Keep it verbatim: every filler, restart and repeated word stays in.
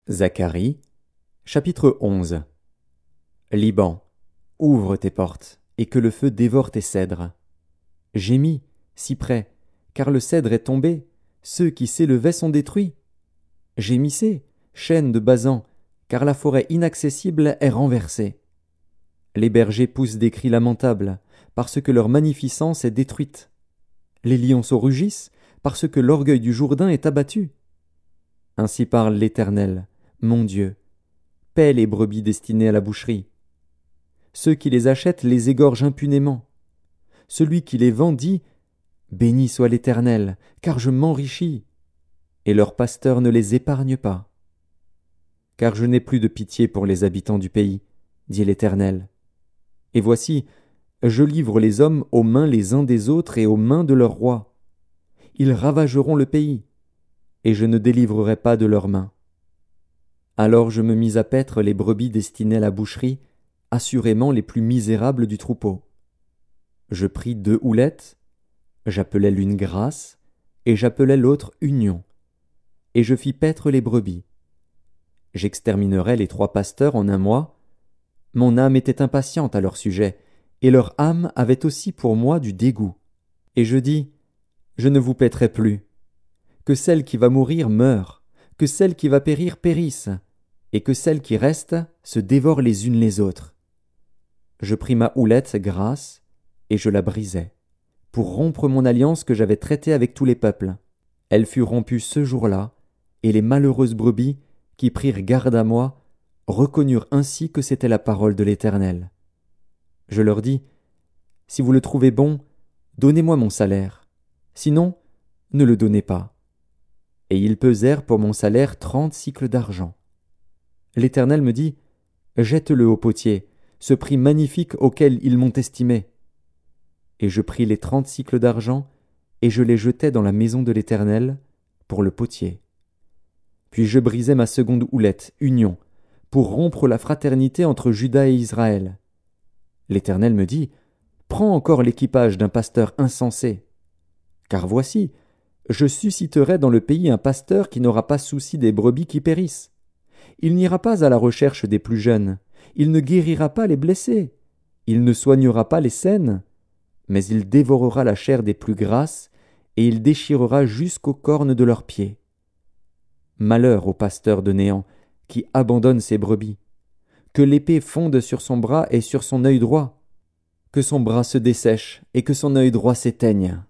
Zacharie, chapitre onze. Liban, ouvre tes portes, et que le feu dévore tes cèdres. Gémis, cyprès, car le cèdre est tombé, ceux qui s'élevaient sont détruits. Gémissez, chênes de Basan, car la forêt inaccessible est renversée. Les bergers poussent des cris lamentables, parce que leur magnificence est détruite. Les lionceaux rugissent, parce que l'orgueil du Jourdain est abattu. Ainsi parle l'Éternel, mon Dieu. Paie les brebis destinées à la boucherie. Ceux qui les achètent les égorgent impunément. Celui qui les vend dit « Béni soit l'Éternel, car je m'enrichis » et leur pasteur ne les épargne pas. Car je n'ai plus de pitié pour les habitants du pays, dit l'Éternel. Et voici, je livre les hommes aux mains les uns des autres et aux mains de leurs rois. Ils ravageront le pays, et je ne délivrerai pas de leurs mains. Alors je me mis à paître les brebis destinées à la boucherie, assurément les plus misérables du troupeau. Je pris deux houlettes, j'appelai l'une grâce, et j'appelai l'autre union, et je fis paître les brebis. J'exterminerai les trois pasteurs en un mois. Mon âme était impatiente à leur sujet, et leur âme avait aussi pour moi du dégoût. Et je dis, je ne vous paîtrai plus. Que celle qui va mourir meure, que celle qui va périr périsse, et que celles qui restent se dévorent les unes les autres. Je pris ma houlette grâce, et je la brisai, pour rompre mon alliance que j'avais traitée avec tous les peuples. Elle fut rompue ce jour-là, et les malheureuses brebis, qui prirent garde à moi, reconnurent ainsi que c'était la parole de l'Éternel. Je leur dis, si vous le trouvez bon, donnez-moi mon salaire, sinon, ne le donnez pas. Et ils pesèrent pour mon salaire trente cycles d'argent. L'Éternel me dit, jette-le au potier, ce prix magnifique auquel ils m'ont estimé. Et je pris les trente cycles d'argent, et je les jetai dans la maison de l'Éternel, pour le potier. Puis je brisai ma seconde houlette, union, pour rompre la fraternité entre Juda et Israël. L'Éternel me dit, prends encore l'équipage d'un pasteur insensé. Car voici, je susciterai dans le pays un pasteur qui n'aura pas souci des brebis qui périssent. Il n'ira pas à la recherche des plus jeunes, il ne guérira pas les blessés, il ne soignera pas les saines, mais il dévorera la chair des plus grasses, et il déchirera jusqu'aux cornes de leurs pieds. Malheur au pasteur de néant, qui abandonne ses brebis. Que l'épée fonde sur son bras et sur son œil droit. Que son bras se dessèche et que son œil droit s'éteigne.